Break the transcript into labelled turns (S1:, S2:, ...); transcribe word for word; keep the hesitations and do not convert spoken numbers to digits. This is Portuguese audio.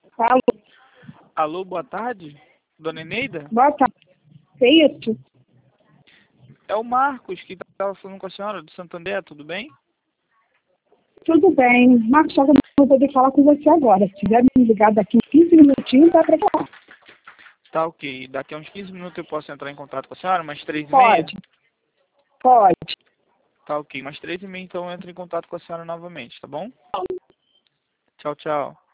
S1: Alô,
S2: Alô, boa tarde, dona Eneida?
S1: boa tarde. É isso?
S2: É o Marcos que estava falando com a senhora do Santander, tudo bem?
S1: Tudo bem. Marcos, só que eu não vou poder falar com você agora. Se tiver me ligado daqui uns quinze minutinhos, dá para falar.
S2: Tá ok. Daqui a uns quinze minutos eu posso entrar em contato com a senhora, umas três e meia?
S1: Pode, pode.
S2: Tá ok, umas três e meia então eu entro em contato com a senhora novamente, tá bom? Tchau, tchau.